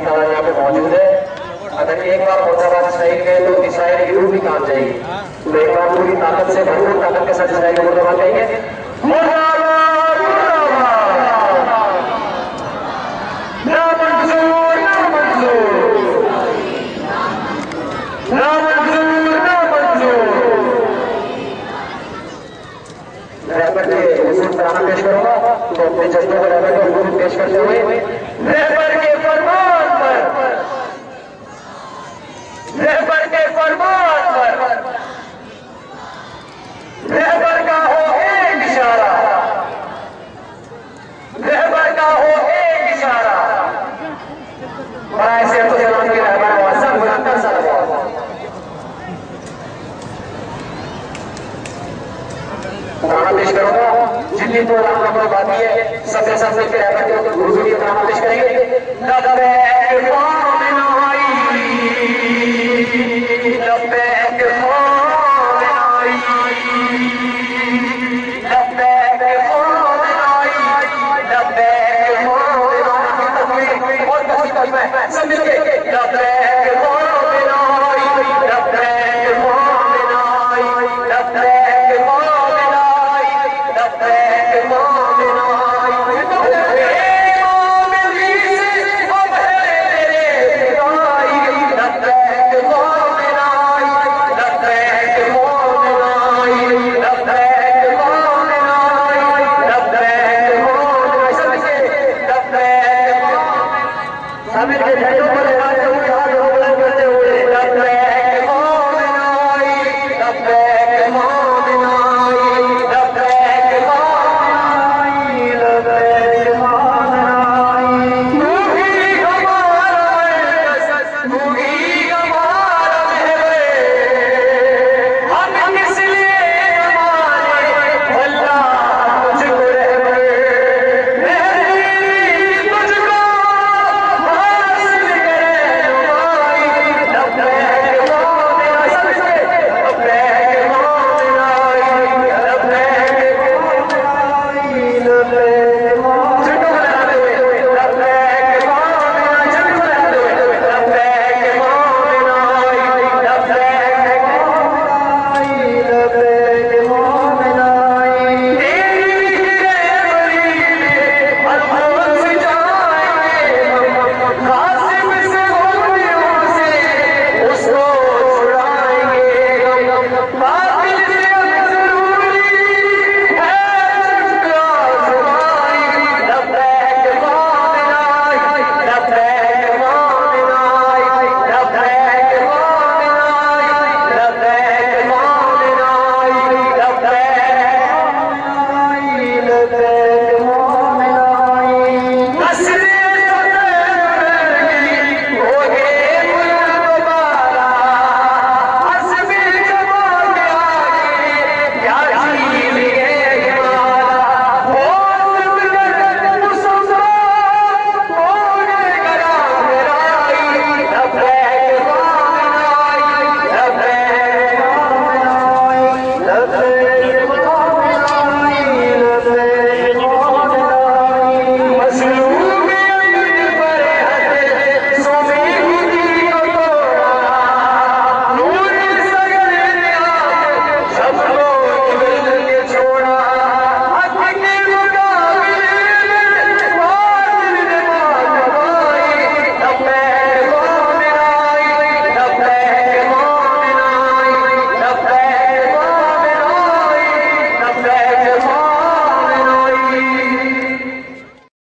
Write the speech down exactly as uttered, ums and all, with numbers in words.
तारा यहाँ पे मौजूद है। अगर एक बार मुर्दाबाद साइड गए तो इसराइल की रूह भी काम जाएगी। तो एक बार पूरी ताकत से भरपूर ताकत के साथ इसराइल मुर्दाबाद कहेंगे, मुर्दाबाद ना मंजूर ना मंजूर ना मंजूर ना मंजूर। रैपर के हुजूर तराना पेश करूंगा तो अपने जज्बे को रैपर के हुजूर पेश करते हुए रैपर के फरमान पर रैपर के फरमान पर रैपर का हो एक इशारा रैपर का हो एक इशारा। बड़ा ऐसे तो जनाब के रहबर वासा मुलाकात सा लगा तराना पेश करूंगा। जितनी तो राम कोई बात नहीं है सबके साथ मिलकर रहबर के हुजूर की तराना पेश करेंगे। लब्बैक ख्वाब में आई लब्बैक ख्वाब